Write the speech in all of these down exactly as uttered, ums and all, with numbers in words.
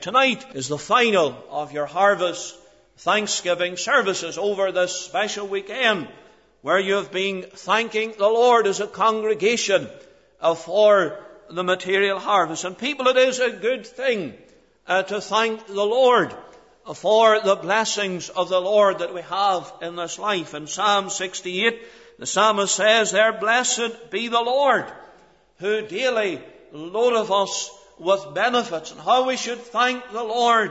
tonight is the final of your harvest Thanksgiving services over this special weekend, where you have been thanking the Lord as a congregation uh, for the material harvest. And people, it is a good thing uh, to thank the Lord for the blessings of the Lord that we have in this life. In Psalm sixty-eight, the psalmist says there, "Blessed be the Lord, who daily loadeth us with benefits," and how we should thank the Lord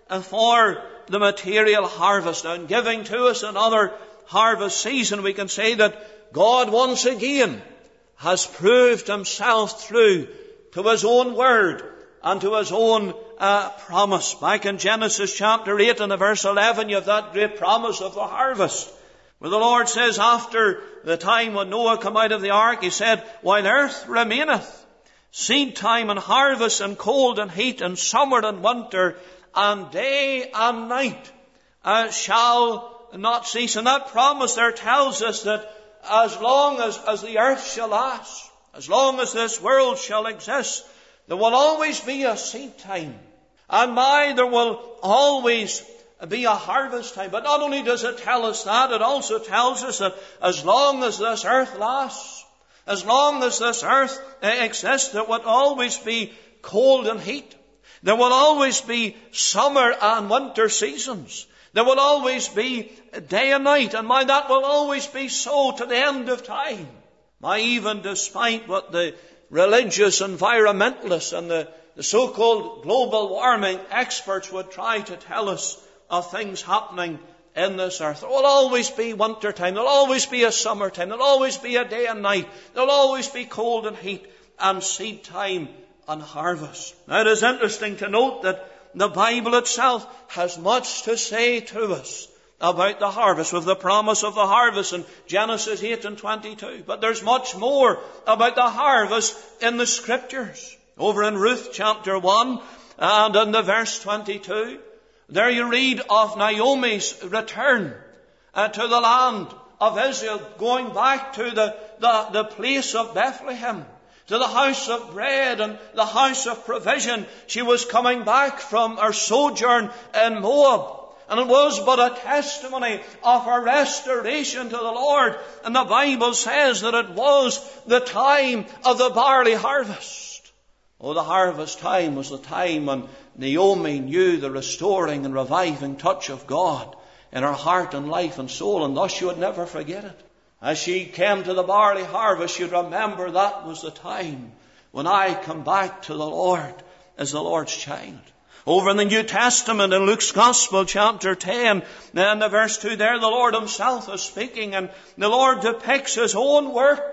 for the material harvest. And giving to us another harvest season, we can say that God once again has proved himself through to his own word and to his own uh, promise. Back in Genesis chapter eight and verse eleven, you have that great promise of the harvest, where the Lord says, after the time when Noah came out of the ark, he said, "While earth remaineth, seed time and harvest, and cold and heat, and summer and winter, and day and night uh, shall not cease." And that promise there tells us that as long as, as the earth shall last, as long as this world shall exist, there will always be a seed time. And my, there will always be a harvest time. But not only does it tell us that, it also tells us that as long as this earth lasts, as long as this earth exists, there will always be cold and heat. There will always be summer and winter seasons. There will always be day and night. And my, that will always be so to the end of time. My, even despite what the religious environmentalists and the, the so-called global warming experts would try to tell us of things happening in this earth, there will always be winter time. There will always be a summer time. There will always be a day and night. There will always be cold and heat and seed time and harvest. Now, it is interesting to note that the Bible itself has much to say to us about the harvest, with the promise of the harvest in Genesis eight and twenty-two. But there's much more about the harvest in the Scriptures. Over in Ruth chapter one and in the verse twenty-two, there you read of Naomi's return uh, to the land of Israel, going back to the, the, the place of Bethlehem, to the house of bread and the house of provision. She was coming back from her sojourn in Moab. And it was but a testimony of her restoration to the Lord. And the Bible says that it was the time of the barley harvest. Oh, the harvest time was the time when Naomi knew the restoring and reviving touch of God in her heart and life and soul, and thus she would never forget it. As she came to the barley harvest, she'd remember that was the time when I come back to the Lord as the Lord's child. Over in the New Testament, in Luke's Gospel, chapter ten, and the verse two there, the Lord himself is speaking, and the Lord depicts his own work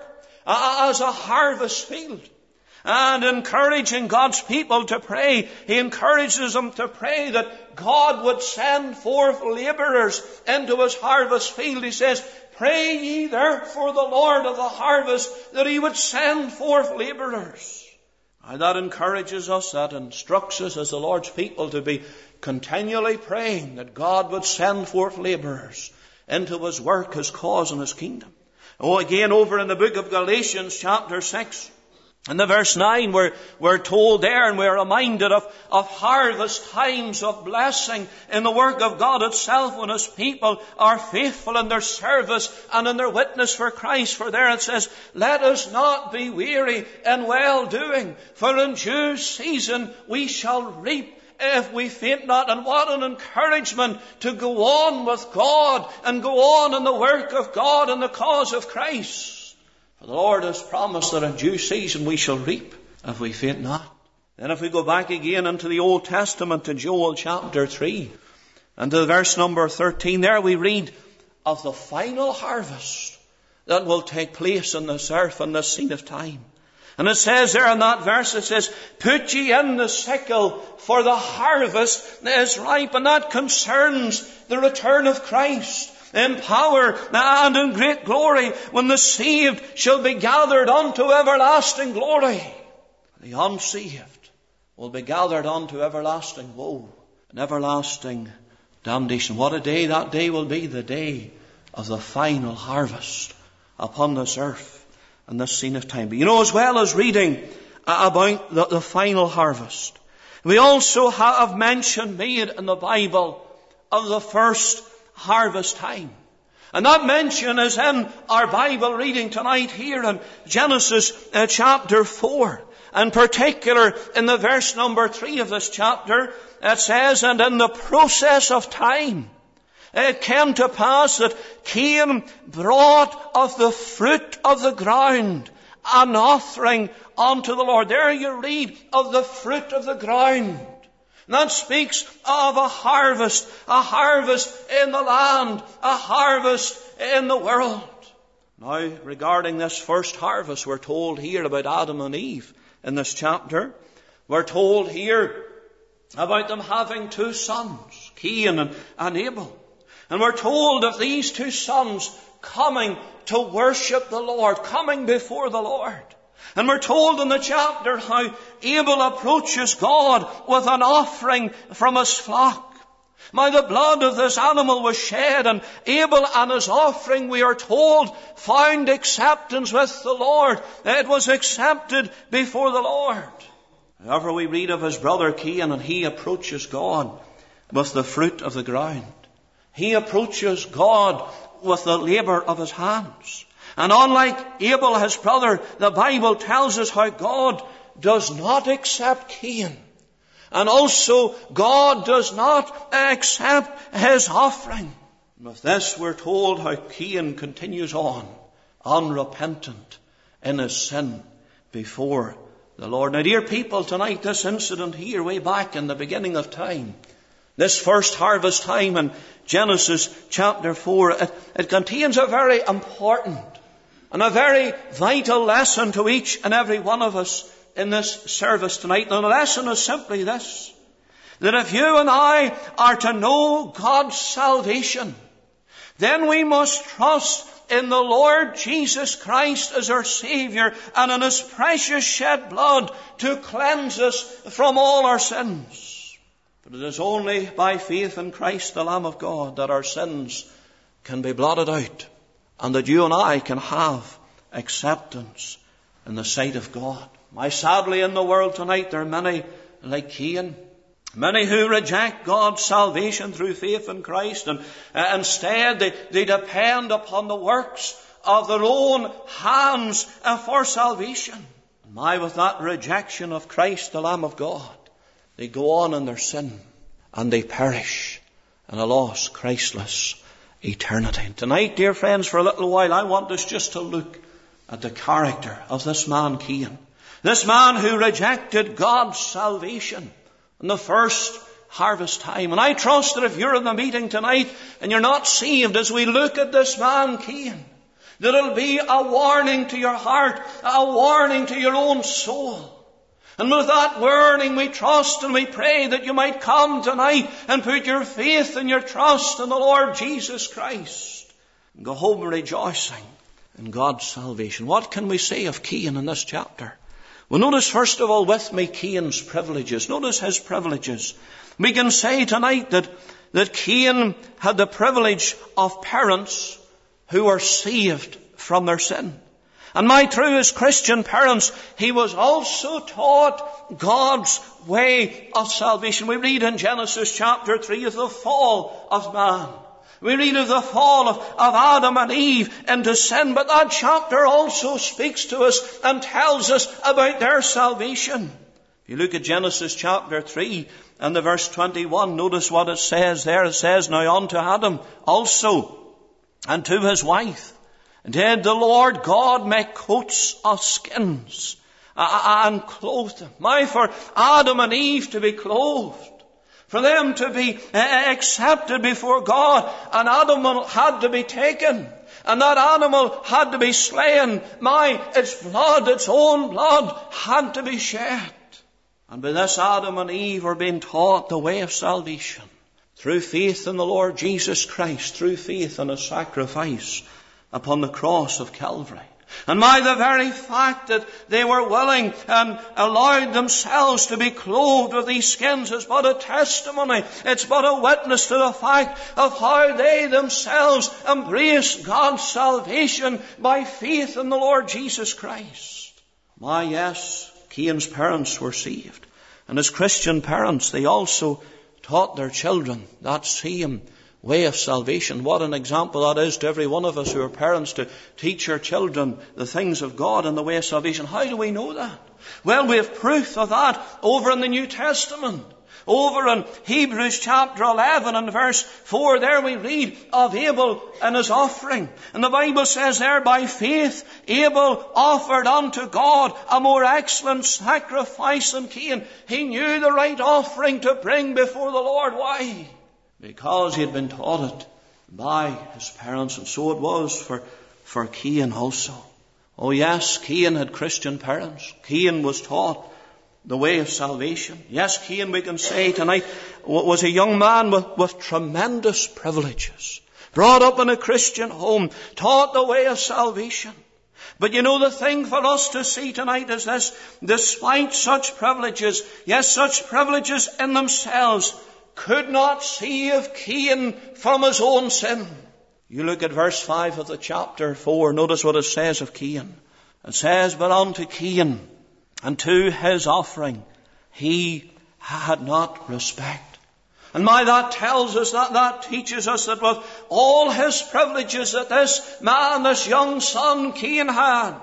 as a harvest field. And encouraging God's people to pray, he encourages them to pray that God would send forth laborers into his harvest field. He says, "Pray ye therefore the Lord of the harvest that he would send forth laborers." And that encourages us, that instructs us as the Lord's people to be continually praying that God would send forth laborers into his work, his cause, and his kingdom. Oh, again, over in the book of Galatians, chapter six, in the verse nine, we're, we're told there, and we're reminded of, of harvest times of blessing in the work of God itself when his people are faithful in their service and in their witness for Christ. For there it says, "Let us not be weary in well-doing, for in due season we shall reap if we faint not." And what an encouragement to go on with God and go on in the work of God and the cause of Christ. For the Lord has promised that in due season we shall reap if we faint not. Then if we go back again into the Old Testament to Joel chapter three and to verse number thirteen, there we read of the final harvest that will take place in this earth in this scene of time. And it says there in that verse, it says, "Put ye in the sickle, for the harvest is ripe." And that concerns the return of Christ in power and in great glory, when the saved shall be gathered unto everlasting glory. The unsaved will be gathered unto everlasting woe and everlasting damnation. What a day that day will be, the day of the final harvest upon this earth and this scene of time. But you know, as well as reading about the, the final harvest, we also have mention made in the Bible of the first harvest time. And that mention is in our Bible reading tonight here in Genesis uh, chapter four. In particular, in the verse number three of this chapter, it says, and in the process of time, it came to pass that Cain brought of the fruit of the ground an offering unto the Lord. There you read of the fruit of the ground. And that speaks of a harvest, a harvest in the land, a harvest in the world. Now, regarding this first harvest, we're told here about Adam and Eve in this chapter. We're told here about them having two sons, Cain and, and Abel. And we're told of these two sons coming to worship the Lord, coming before the Lord. And we're told in the chapter how Abel approaches God with an offering from his flock. Now the blood of this animal was shed, and Abel and his offering, we are told, found acceptance with the Lord. It was accepted before the Lord. However, we read of his brother Cain, and he approaches God with the fruit of the ground. He approaches God with the labor of his hands. And unlike Abel, his brother, the Bible tells us how God does not accept Cain. And also, God does not accept his offering. And with this, we're told how Cain continues on, unrepentant in his sin before the Lord. Now, dear people, tonight, this incident here, way back in the beginning of time, this first harvest time in Genesis chapter four, it, it contains a very important and a very vital lesson to each and every one of us in this service tonight. And the lesson is simply this, that if you and I are to know God's salvation, then we must trust in the Lord Jesus Christ as our Savior and in His precious shed blood to cleanse us from all our sins. But it is only by faith in Christ, the Lamb of God, that our sins can be blotted out and that you and I can have acceptance in the sight of God. My, sadly, in the world tonight, there are many like Cain, many who reject God's salvation through faith in Christ, and uh, instead they, they depend upon the works of their own hands uh, for salvation. And my, with that rejection of Christ, the Lamb of God, they go on in their sin and they perish in a lost, Christless eternity. And tonight, dear friends, for a little while, I want us just to look at the character of this man Cain. This man who rejected God's salvation in the first harvest time. And I trust that if you're in the meeting tonight and you're not saved, as we look at this man Cain, that it'll be a warning to your heart, a warning to your own soul. And with that warning, we trust and we pray that you might come tonight and put your faith and your trust in the Lord Jesus Christ and go home rejoicing in God's salvation. What can we say of Cain in this chapter? Well, notice first of all with me Cain's privileges. Notice his privileges. We can say tonight that, that Cain had the privilege of parents who were saved from their sin. And my, through his Christian parents, he was also taught God's way of salvation. We read in Genesis chapter three of the fall of man. We read of the fall of, of Adam and Eve into sin, but that chapter also speaks to us and tells us about their salvation. If you look at Genesis chapter three and the verse twenty-one, notice what it says there. It says, now unto Adam also, and to his wife, did the Lord God make coats of skins and clothe them. My, for Adam and Eve to be clothed, for them to be accepted before God, an animal had to be taken, and that animal had to be slain. My, its blood, its own blood, had to be shed. And by this Adam and Eve were being taught the way of salvation through faith in the Lord Jesus Christ, through faith in His sacrifice upon the cross of Calvary. And by the very fact that they were willing and allowed themselves to be clothed with these skins is but a testimony. It's but a witness to the fact of how they themselves embraced God's salvation by faith in the Lord Jesus Christ. My, yes, Cain's parents were saved. And as Christian parents, they also taught their children that same way of salvation. What an example that is to every one of us who are parents, to teach our children the things of God and the way of salvation. How do we know that? Well, we have proof of that over in the New Testament. Over in Hebrews chapter eleven and verse four, there we read of Abel and his offering. And the Bible says there, by faith Abel offered unto God a more excellent sacrifice than Cain. He knew the right offering to bring before the Lord. Why? Because he had been taught it by his parents. And so it was for, for Cain also. Oh yes, Cain had Christian parents. Cain was taught the way of salvation. Yes, Cain, we can say tonight, was a young man with, with tremendous privileges. Brought up in a Christian home, taught the way of salvation. But you know, the thing for us to see tonight is this: despite such privileges, yes, such privileges in themselves, could not save Cain from his own sin. You look at verse five of the chapter four, notice what it says of Cain. It says, but unto Cain, and to his offering, he had not respect. And my, that tells us, that, that teaches us that with all his privileges that this man, this young son, Cain had,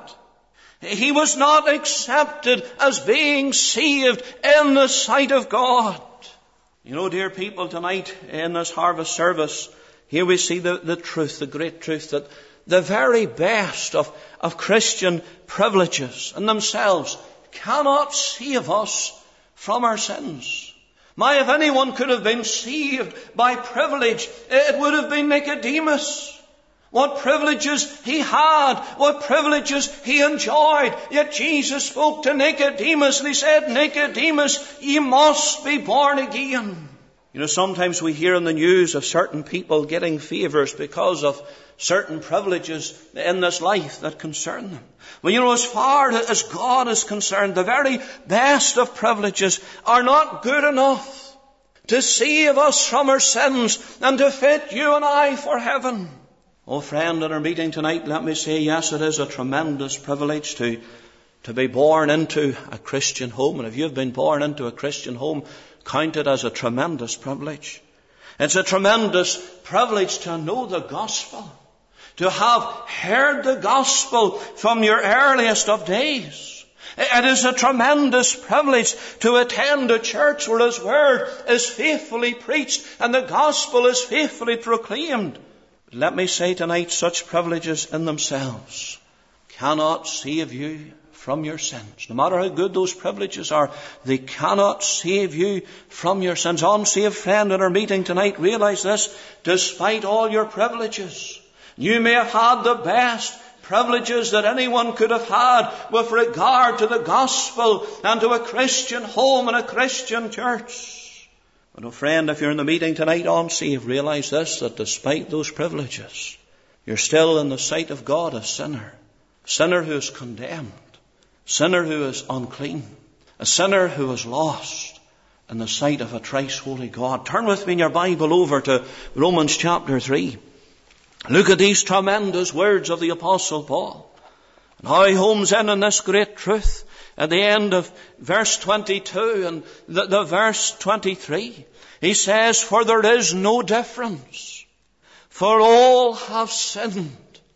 he was not accepted as being saved in the sight of God. You know, dear people, tonight in this harvest service, here we see the, the truth, the great truth, that the very best of, of Christian privileges in themselves cannot save us from our sins. My, if anyone could have been saved by privilege, it would have been Nicodemus. What privileges he had, what privileges he enjoyed. Yet Jesus spoke to Nicodemus and he said, Nicodemus, ye must be born again. You know, sometimes we hear in the news of certain people getting favours because of certain privileges in this life that concern them. Well, you know, as far as God is concerned, the very best of privileges are not good enough to save us from our sins and to fit you and I for heaven. Oh, friend, at our meeting tonight, let me say, yes, it is a tremendous privilege to, to be born into a Christian home. And if you've been born into a Christian home, count it as a tremendous privilege. It's a tremendous privilege to know the gospel, to have heard the gospel from your earliest of days. It is a tremendous privilege to attend a church where His word is faithfully preached and the gospel is faithfully proclaimed. But let me say tonight, such privileges in themselves cannot save you from your sins. No matter how good those privileges are, they cannot save you from your sins. Unsaved friend, in our meeting tonight, realize this: despite all your privileges, you may have had the best privileges that anyone could have had with regard to the gospel and to a Christian home and a Christian church. But, oh friend, if you're in the meeting tonight unsaved, realize this, that despite those privileges, you're still in the sight of God a sinner. A sinner who is condemned. A sinner who is unclean. A sinner who is lost in the sight of a thrice holy God. Turn with me in your Bible over to Romans chapter three. Look at these tremendous words of the Apostle Paul. And how he homes in on this great truth at the end of verse twenty-two and the, the verse twenty-three. He says, for there is no difference, for all have sinned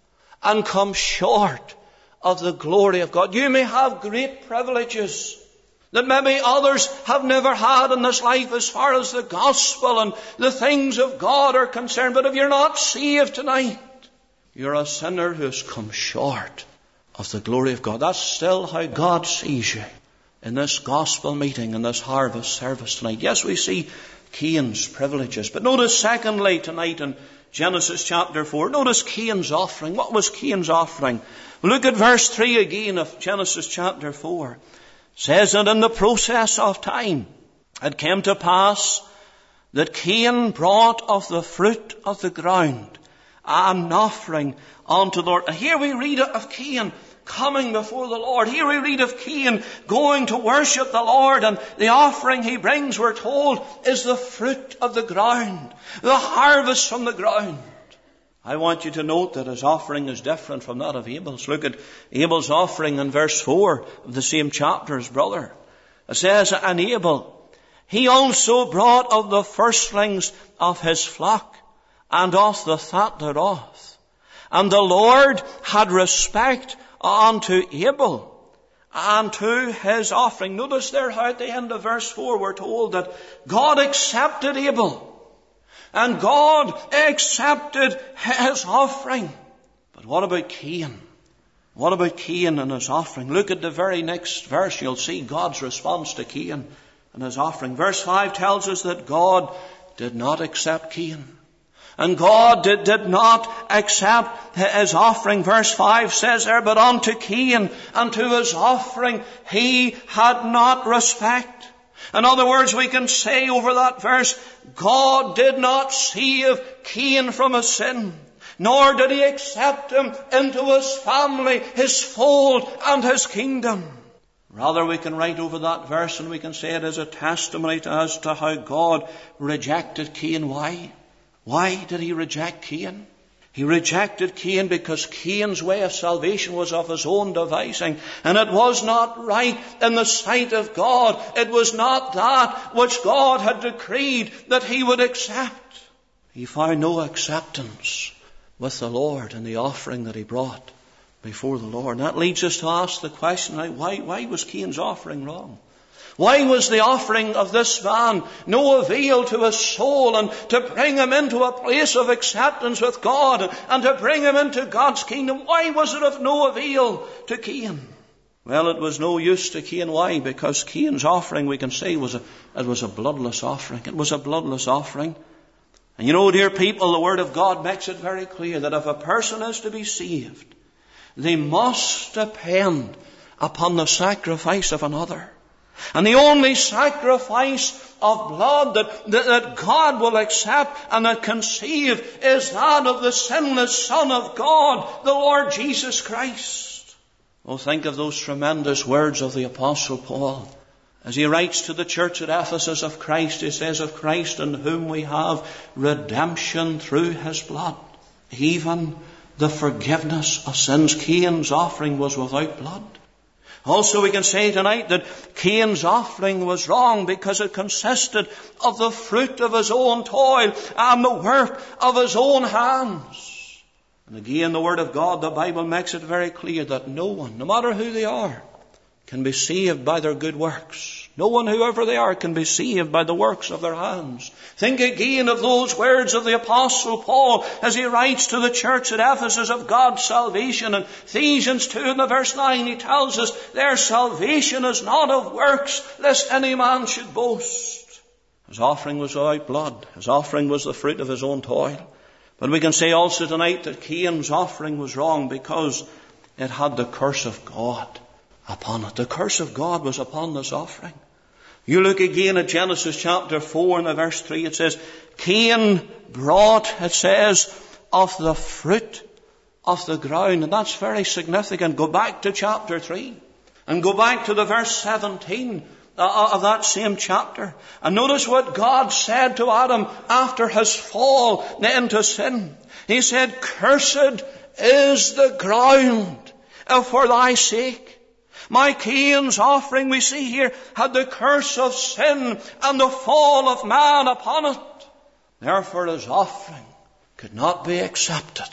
and come short of the glory of God. You may have great privileges that maybe others have never had in this life as far as the gospel and the things of God are concerned. But if you're not saved tonight, you're a sinner who has come short of the glory of God. That's still how God sees you in this gospel meeting, in this harvest service tonight. Yes, we see Cain's privileges. But notice secondly tonight in Genesis chapter four, notice Cain's offering. What was Cain's offering? Look at verse three again of Genesis chapter four. It says that in the process of time it came to pass that Cain brought of the fruit of the ground an offering unto the Lord. And here we read of Cain coming before the Lord. Here we read of Cain going to worship the Lord, and the offering he brings, we're told, is the fruit of the ground, the harvest from the ground. I want you to note that his offering is different from that of Abel's. Look at Abel's offering in verse four of the same chapter, his brother. It says, and Abel, he also brought of the firstlings of his flock, and of the fat thereof. And the Lord had respect unto Abel, and to his offering. Notice there how at the end of verse four we're told that God accepted Abel, and God accepted his offering. But what about Cain? What about Cain and his offering? Look at the very next verse. You'll see God's response to Cain and his offering. Verse five tells us that God did not accept Cain. And God did, did not accept his offering. Verse five says there, but unto Cain and to his offering he had not respect. In other words, we can say over that verse, God did not save Cain from his sin, nor did he accept him into his family, his fold, and his kingdom. Rather, we can write over that verse and we can say it as a testimony to as to how God rejected Cain. Why? Why did he reject Cain? He rejected Cain because Cain's way of salvation was of his own devising, and it was not right in the sight of God. It was not that which God had decreed that he would accept. He found no acceptance with the Lord in the offering that he brought before the Lord. And that leads us to ask the question, why, why was Cain's offering wrong? Why was the offering of this man no avail to his soul and to bring him into a place of acceptance with God and to bring him into God's kingdom? Why was it of no avail to Cain? Well, it was no use to Cain. Why? Because Cain's offering, we can say, was a, it was a bloodless offering. It was a bloodless offering. And you know, dear people, the Word of God makes it very clear that if a person is to be saved, they must depend upon the sacrifice of another. And the only sacrifice of blood that, that, that God will accept and that can save is that of the sinless Son of God, the Lord Jesus Christ. Oh, think of those tremendous words of the Apostle Paul. As he writes to the church at Ephesus of Christ, he says, of Christ in whom we have redemption through his blood, even the forgiveness of sins. Cain's offering was without blood. Also, we can say tonight that Cain's offering was wrong because it consisted of the fruit of his own toil and the work of his own hands. And again, the Word of God, the Bible makes it very clear that no one, no matter who they are, can be saved by their good works. No one, whoever they are, can be saved by the works of their hands. Think again of those words of the Apostle Paul as he writes to the church at Ephesus of God's salvation. In Ephesians two and the verse nine, he tells us, their salvation is not of works, lest any man should boast. His offering was without blood. His offering was the fruit of his own toil. But we can say also tonight that Cain's offering was wrong because it had the curse of God upon it. The curse of God was upon this offering. You look again at Genesis chapter four and verse three. It says, Cain brought, it says, of the fruit of the ground. And that's very significant. Go back to chapter three and go back to the verse seventeen of that same chapter. And notice what God said to Adam after his fall into sin. He said, cursed is the ground for thy sake. My Cain's offering, we see here, had the curse of sin and the fall of man upon it. Therefore his offering could not be accepted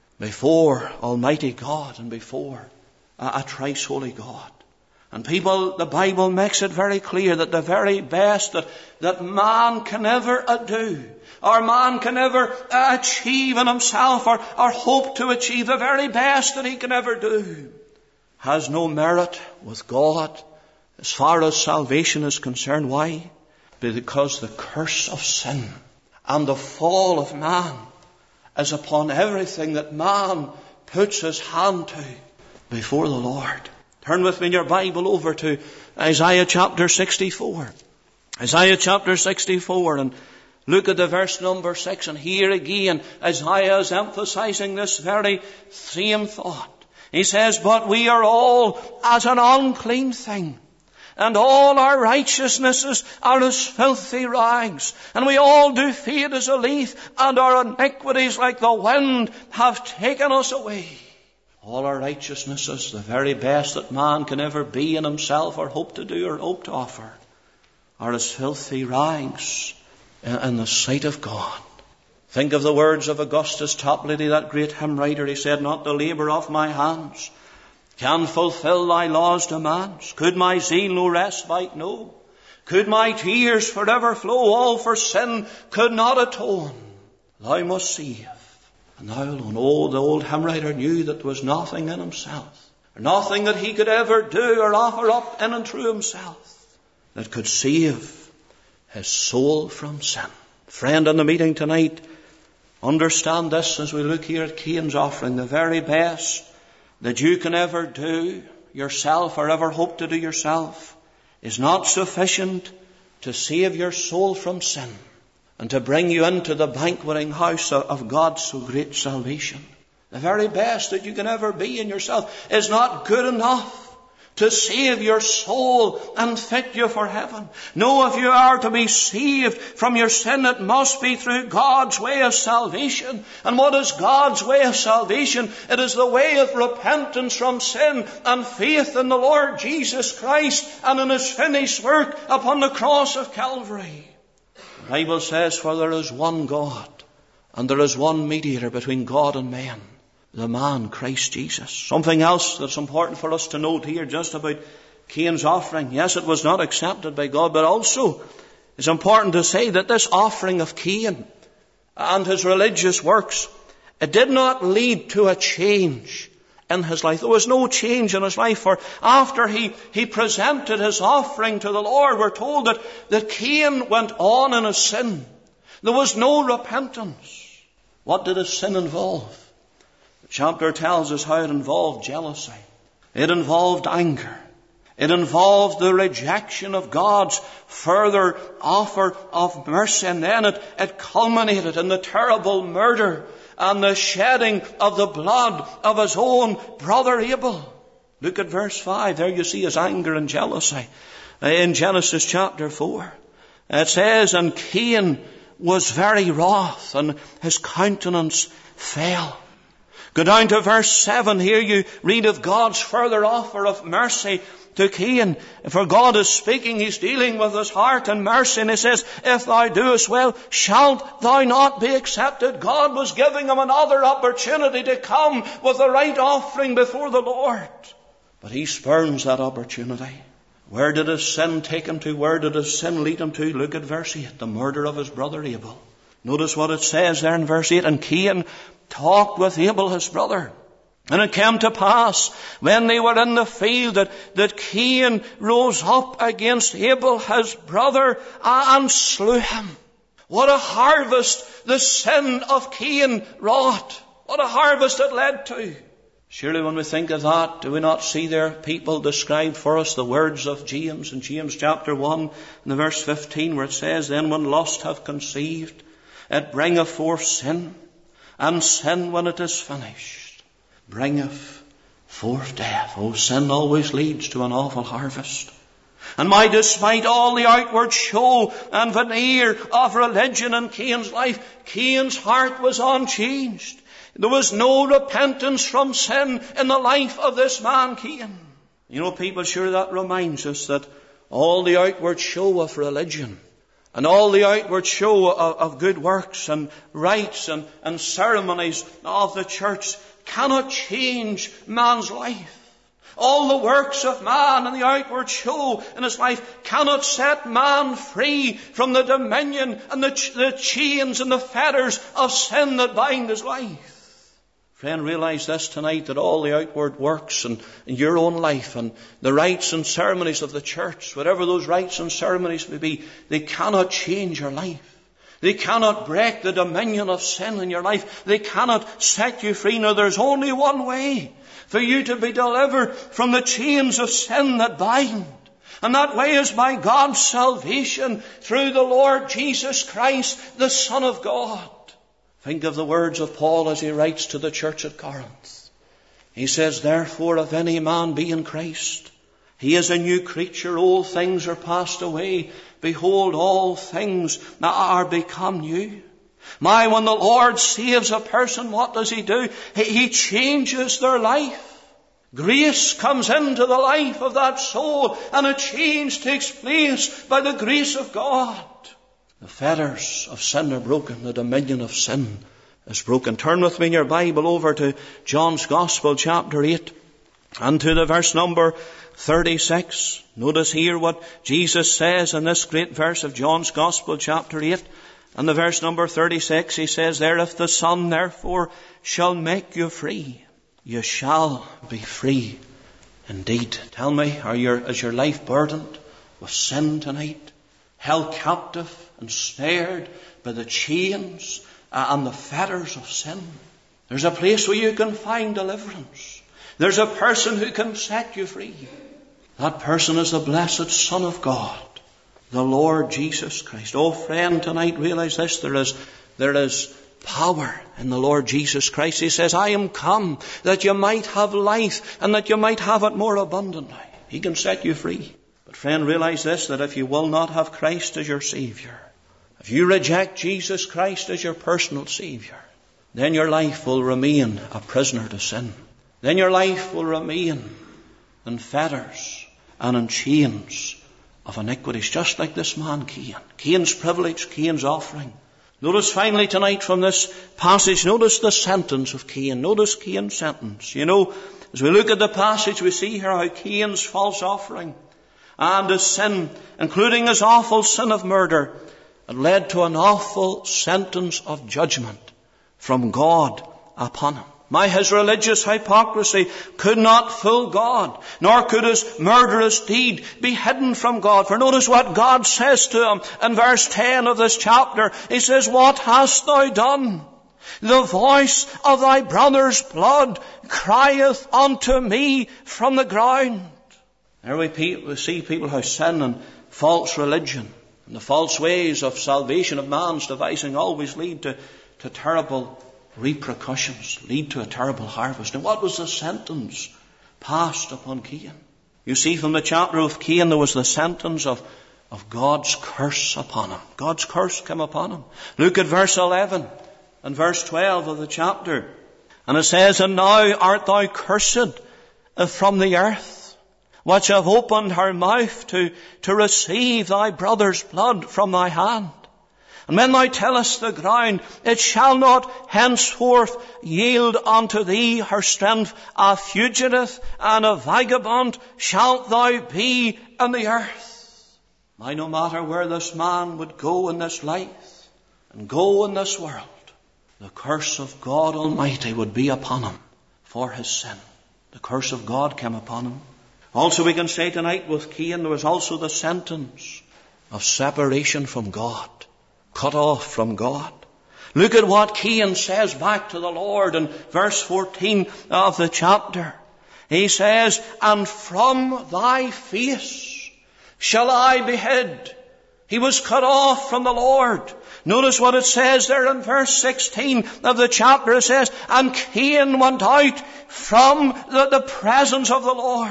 before Almighty God and before a, a thrice holy God. And people, the Bible makes it very clear that the very best that, that man can ever do, or man can ever achieve in himself, or, or hope to achieve, the very best that he can ever do, has no merit with God as far as salvation is concerned. Why? Because the curse of sin and the fall of man is upon everything that man puts his hand to before the Lord. Turn with me in your Bible over to Isaiah chapter sixty-four. Isaiah chapter sixty-four, and look at the verse number six. And here again, Isaiah is emphasizing this very same thought. He says, but we are all as an unclean thing, and all our righteousnesses are as filthy rags, and we all do fade as a leaf, and our iniquities like the wind have taken us away. All our righteousnesses, the very best that man can ever be in himself or hope to do or hope to offer, are as filthy rags in the sight of God. Think of the words of Augustus Toplady, that great hymn writer. He said, "Not the labour of my hands can fulfill thy law's demands. Could my zeal no respite know? Could my tears forever flow? All for sin could not atone. Thou must save, and thou alone." Oh, the old hymn writer knew that there was nothing in himself, nothing that he could ever do or offer up in and through himself, that could save his soul from sin. Friend, in the meeting tonight, understand this as we look here at Cain's offering. The very best that you can ever do yourself or ever hope to do yourself is not sufficient to save your soul from sin and to bring you into the banqueting house of God's so great salvation. The very best that you can ever be in yourself is not good enough to save your soul and fit you for heaven. No, if you are to be saved from your sin, it must be through God's way of salvation. And what is God's way of salvation? It is the way of repentance from sin and faith in the Lord Jesus Christ and in His finished work upon the cross of Calvary. The Bible says, "For there is one God, and there is one mediator between God and men, the man Christ Jesus." Something else that's important for us to note here just about Cain's offering. Yes, it was not accepted by God, but also it's important to say that this offering of Cain and his religious works, it did not lead to a change in his life. There was no change in his life, for after he, he presented his offering to the Lord, we're told that, that Cain went on in his sin. There was no repentance. What did his sin involve? The chapter tells us how it involved jealousy. It involved anger. It involved the rejection of God's further offer of mercy. And then it, it culminated in the terrible murder and the shedding of the blood of his own brother Abel. Look at verse five. There you see his anger and jealousy. In Genesis chapter four, it says, "And Cain was very wroth, and his countenance fell." Go down to verse seven. Here you read of God's further offer of mercy to Cain. For God is speaking, He's dealing with his heart and mercy. And He says, "If thou doest well, shalt thou not be accepted?" God was giving him another opportunity to come with the right offering before the Lord. But he spurns that opportunity. Where did his sin take him to? Where did his sin lead him to? Look at verse eight. The murder of his brother Abel. Notice what it says there in verse eight. "And Cain talked with Abel his brother. And it came to pass, when they were in the field, that, that Cain rose up against Abel his brother and slew him." What a harvest the sin of Cain wrought. What a harvest it led to. Surely when we think of that, do we not see there people described for us the words of James in James chapter one in the verse fifteen, where it says, "Then when lust hath conceived, it bringeth forth sin, and sin, when it is finished, bringeth forth death." Oh, sin always leads to an awful harvest. And my, despite all the outward show and veneer of religion in Cain's life, Cain's heart was unchanged. There was no repentance from sin in the life of this man Cain. You know, people, sure that reminds us that all the outward show of religion and all the outward show of, of good works and rites and, and ceremonies of the church cannot change man's life. All the works of man and the outward show in his life cannot set man free from the dominion and the, ch- the chains and the fetters of sin that bind his life. Friend, realize this tonight, that all the outward works in, in your own life and the rites and ceremonies of the church, whatever those rites and ceremonies may be, they cannot change your life. They cannot break the dominion of sin in your life. They cannot set you free. Now, there's only one way for you to be delivered from the chains of sin that bind. And that way is by God's salvation through the Lord Jesus Christ, the Son of God. Think of the words of Paul as he writes to the church at Corinth. He says, "Therefore, if any man be in Christ, he is a new creature. Old things are passed away. Behold, all things are become new. My, when the Lord saves a person, what does He do? He, he changes their life. Grace comes into the life of that soul, and a change takes place by the grace of God. The fetters of sin are broken. The dominion of sin is broken. Turn with me in your Bible over to John's Gospel, chapter eight, and to the verse number thirty-six. Notice here what Jesus says in this great verse of John's Gospel, chapter eight, and the verse number thirty-six. He says there, if the Son therefore shall make you free, you shall be free indeed. Tell me, are your, is your life burdened with sin tonight? Held captive, ensnared by the chains and the fetters of sin? There's a place where you can find deliverance. There's a person who can set you free. That person is the blessed Son of God, the Lord Jesus Christ. Oh friend, tonight realize this, there is, there is power in the Lord Jesus Christ. He says, I am come that you might have life and that you might have it more abundantly. He can set you free. But friend, realize this, that if you will not have Christ as your Savior, if you reject Jesus Christ as your personal Savior, then your life will remain a prisoner to sin. Then your life will remain in fetters and in chains of iniquities, just like this man Cain. Cain's privilege, Cain's offering. Notice finally tonight from this passage, notice the sentence of Cain. Notice Cain's sentence. You know, as we look at the passage, we see here how Cain's false offering and his sin, including his awful sin of murder, had led to an awful sentence of judgment from God upon him. My, his religious hypocrisy could not fool God, nor could his murderous deed be hidden from God. For notice what God says to him in verse ten of this chapter. He says, what hast thou done? The voice of thy brother's blood crieth unto me from the ground. There we, pe- we see people how sin and false religion and the false ways of salvation of man's devising always lead to, to terrible repercussions, lead to a terrible harvest. And what was the sentence passed upon Cain? You see, from the chapter of Cain, there was the sentence of, of God's curse upon him. God's curse came upon him. Look at verse eleven and verse twelve of the chapter. And it says, and now art thou cursed from the earth, which have opened her mouth to, to receive thy brother's blood from thy hand. And when thou tellest the ground, it shall not henceforth yield unto thee her strength. A fugitive and a vagabond shalt thou be in the earth. Now, no matter where this man would go in this life and go in this world, the curse of God Almighty would be upon him for his sin. The curse of God came upon him. Also, we can say tonight with Cain, there was also the sentence of separation from God. Cut off from God. Look at what Cain says back to the Lord in verse fourteen of the chapter. He says, and from thy face shall I be hid. He was cut off from the Lord. Notice what it says there in verse sixteen of the chapter. It says, and Cain went out from the, the presence of the Lord.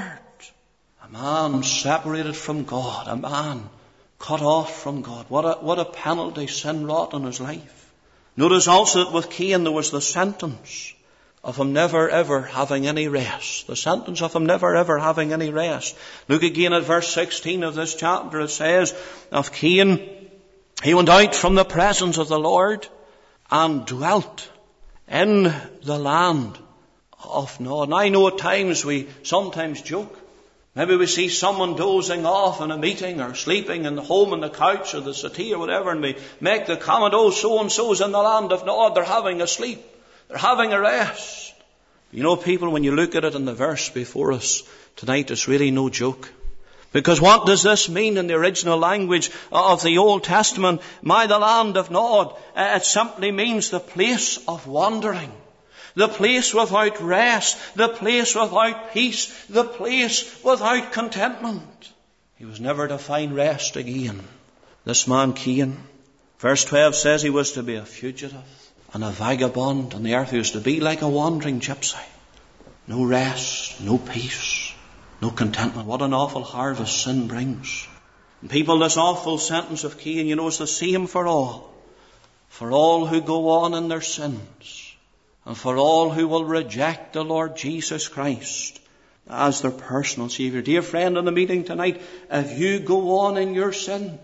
A man separated from God. A man cut off from God. What a, what a penalty sin wrought in his life. Notice also that with Cain there was the sentence of him never ever having any rest. The sentence of him never ever having any rest. Look again at verse sixteen of this chapter. It says of Cain, he went out from the presence of the Lord and dwelt in the land of Nod. And I know at times we sometimes joke. Maybe we see someone dozing off in a meeting or sleeping in the home on the couch or the settee or whatever, and we make the comment, oh, so-and-so's in the land of Nod, they're having a sleep, they're having a rest. You know, people, when you look at it in the verse before us tonight, it's really no joke. Because what does this mean in the original language of the Old Testament? My, the land of Nod, it simply means the place of wandering. The place without rest, the place without peace, the place without contentment. He was never to find rest again. This man Cain, verse twelve says he was to be a fugitive and a vagabond on the earth. He was to be like a wandering gypsy. No rest, no peace, no contentment. What an awful harvest sin brings. And people, this awful sentence of Cain, you know, it's the same for all. for all who go on in their sins, and for all who will reject the Lord Jesus Christ as their personal Savior. Dear friend in the meeting tonight, if you go on in your sins,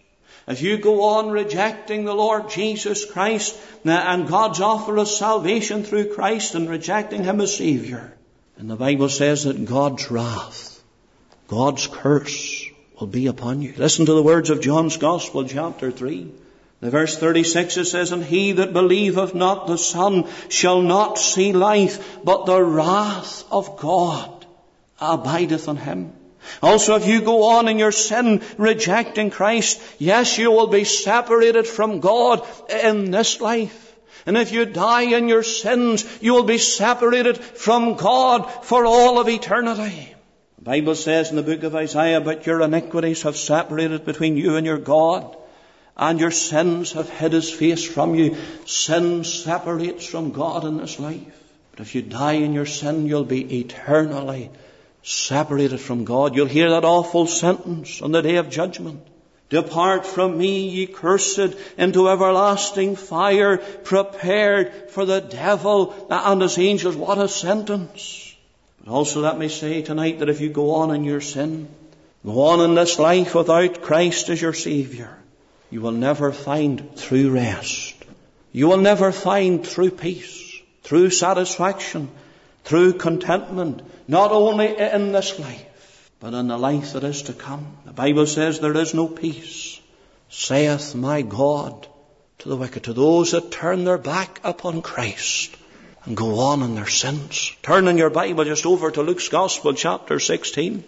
if you go on rejecting the Lord Jesus Christ and God's offer of salvation through Christ and rejecting Him as Savior, and the Bible says that God's wrath, God's curse will be upon you. Listen to the words of John's Gospel, chapter three. The verse thirty-six, it says, "And he that believeth not the Son shall not see life, but the wrath of God abideth on him." Also, if you go on in your sin, rejecting Christ, yes, you will be separated from God in this life. And if you die in your sins, you will be separated from God for all of eternity. The Bible says in the book of Isaiah, "But your iniquities have separated between you and your God, and your sins have hid His face from you." Sin separates from God in this life. But if you die in your sin, you'll be eternally separated from God. You'll hear that awful sentence on the day of judgment. "Depart from me, ye cursed, into everlasting fire, prepared for the devil and his angels." What a sentence. But also let me say tonight that if you go on in your sin, go on in this life without Christ as your Savior, you will never find true rest. You will never find true peace, true satisfaction, true contentment, not only in this life, but in the life that is to come. The Bible says there is no peace, saith my God, to the wicked, to those that turn their back upon Christ and go on in their sins. Turn in your Bible just over to Luke's Gospel, chapter sixteen.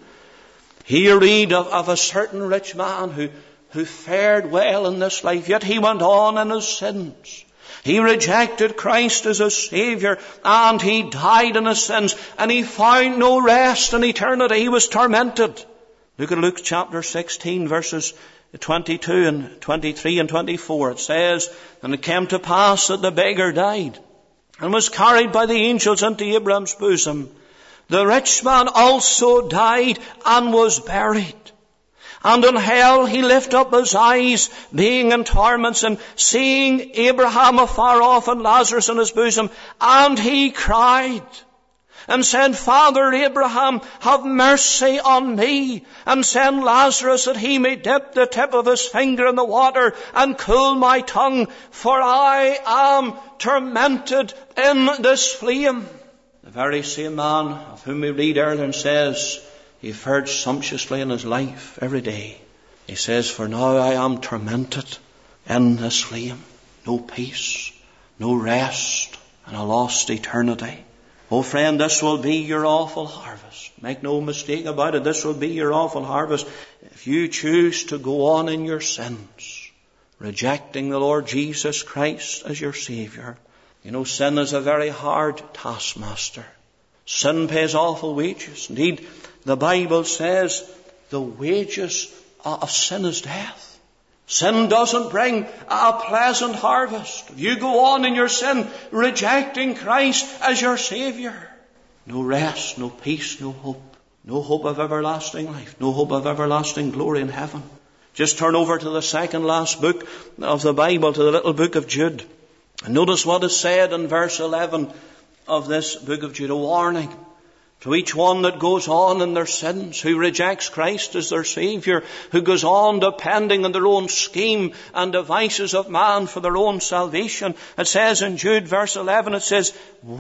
Here you read of, of a certain rich man who, who fared well in this life, yet he went on in his sins. He rejected Christ as a Savior, and he died in his sins, and he found no rest in eternity. He was tormented. Look at Luke chapter sixteen, verses twenty-two and twenty-three and twenty-four. It says, "And it came to pass that the beggar died, and was carried by the angels into Abraham's bosom. The rich man also died, and was buried. And in hell he lifted up his eyes, being in torments, and seeing Abraham afar off and Lazarus in his bosom, and he cried and said, Father Abraham, have mercy on me, and send Lazarus that he may dip the tip of his finger in the water and cool my tongue, for I am tormented in this flame." The very same man of whom we read earlier and says, he fared sumptuously in his life every day. He says, "For now I am tormented in this flame." No peace, no rest, and a lost eternity. Oh friend, this will be your awful harvest. Make no mistake about it, this will be your awful harvest if you choose to go on in your sins, rejecting the Lord Jesus Christ as your Savior. You know, sin is a very hard taskmaster. Sin pays awful wages. Indeed, the Bible says the wages of sin is death. Sin doesn't bring a pleasant harvest. If you go on in your sin, rejecting Christ as your Savior, no rest, no peace, no hope. No hope of everlasting life. No hope of everlasting glory in heaven. Just turn over to the second last book of the Bible, to the little book of Jude. And notice what is said in verse eleven of this book of Jude. A warning to each one that goes on in their sins, who rejects Christ as their Savior, who goes on depending on their own scheme and devices of man for their own salvation. It says in Jude verse eleven, it says,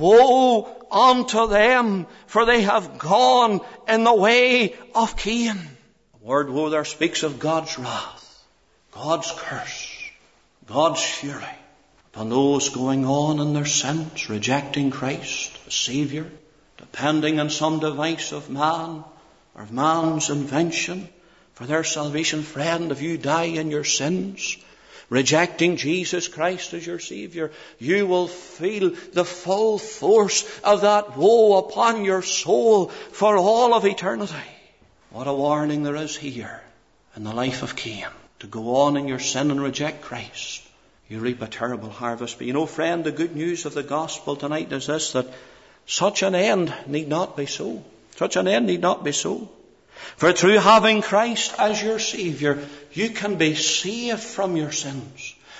"Woe unto them, for they have gone in the way of Cain." The word woe there speaks of God's wrath, God's curse, God's fury upon those going on in their sins, rejecting Christ as Savior, depending on some device of man or of man's invention for their salvation. Friend, if you die in your sins, rejecting Jesus Christ as your Savior, you will feel the full force of that woe upon your soul for all of eternity. What a warning there is here in the life of Cain. To go on in your sin and reject Christ, you reap a terrible harvest. But you know, friend, the good news of the gospel tonight is this, that such an end need not be so. Such an end need not be so. For through having Christ as your Savior, you can be saved from your sins.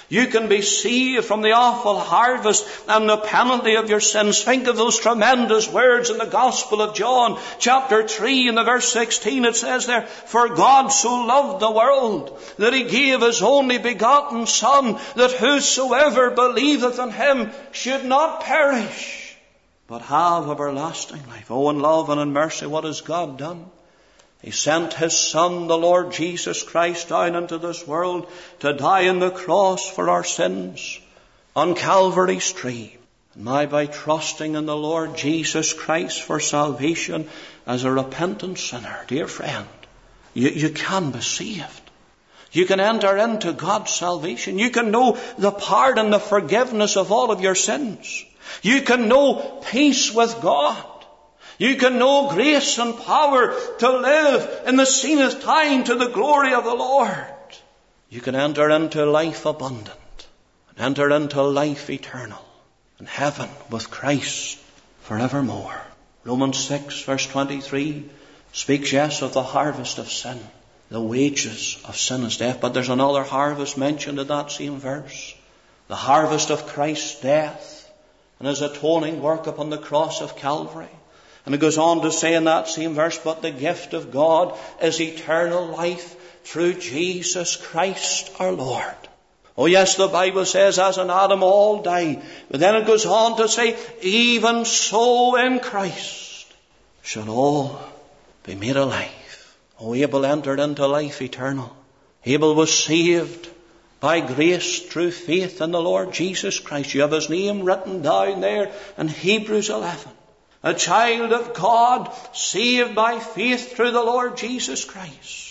You can be saved from the awful harvest and the penalty of your sins. Think of those tremendous words in the Gospel of John, chapter three, in the verse sixteen. It says there, "For God so loved the world, that he gave his only begotten Son, that whosoever believeth in him should not perish, but have everlasting life." Oh, in love and in mercy, what has God done? He sent his Son, the Lord Jesus Christ, down into this world to die on the cross for our sins on Calvary's tree. And now, by trusting in the Lord Jesus Christ for salvation as a repentant sinner, dear friend, you, you can be saved. You can enter into God's salvation. You can know the pardon, the forgiveness of all of your sins. You can know peace with God. You can know grace and power to live in the seemeth time to the glory of the Lord. You can enter into life abundant and enter into life eternal in heaven with Christ forevermore. Romans six verse twenty-three speaks, yes, of the harvest of sin. The wages of sin is death. But there's another harvest mentioned in that same verse. The harvest of Christ's death and his atoning work upon the cross of Calvary. And it goes on to say in that same verse, "But the gift of God is eternal life through Jesus Christ our Lord." Oh yes, the Bible says, as in Adam all die. But then it goes on to say, "Even so in Christ shall all be made alive." Oh, Abel entered into life eternal. Abel was saved by grace through faith in the Lord Jesus Christ. You have his name written down there in Hebrews eleven. A child of God, saved by faith through the Lord Jesus Christ.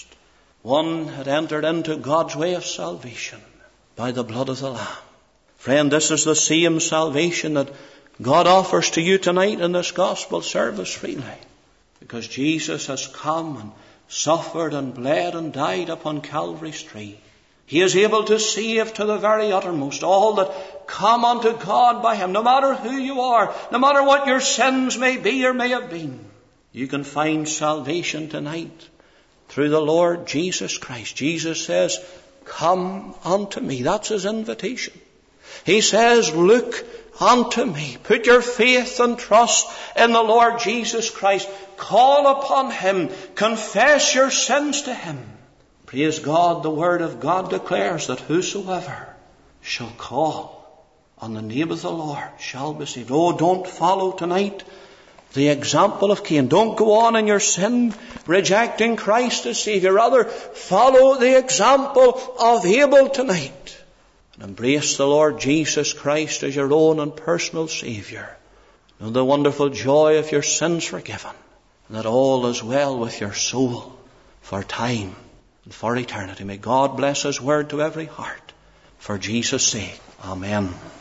One had entered into God's way of salvation by the blood of the Lamb. Friend, this is the same salvation that God offers to you tonight in this gospel service freely. Because Jesus has come and suffered and bled and died upon Calvary's tree. He is able to save to the very uttermost all that come unto God by him. No matter who you are, no matter what your sins may be or may have been, you can find salvation tonight through the Lord Jesus Christ. Jesus says, "Come unto me." That's his invitation. He says, "Look unto me." Put your faith and trust in the Lord Jesus Christ. Call upon him. Confess your sins to him. Praise God, the word of God declares that whosoever shall call on the name of the Lord shall be saved. Oh, don't follow tonight the example of Cain. Don't go on in your sin rejecting Christ as Savior. Rather, follow the example of Abel tonight and embrace the Lord Jesus Christ as your own and personal Savior. Know the wonderful joy of your sins forgiven, and that all is well with your soul for time and for eternity. May God bless his word to every heart. For Jesus' sake. Amen.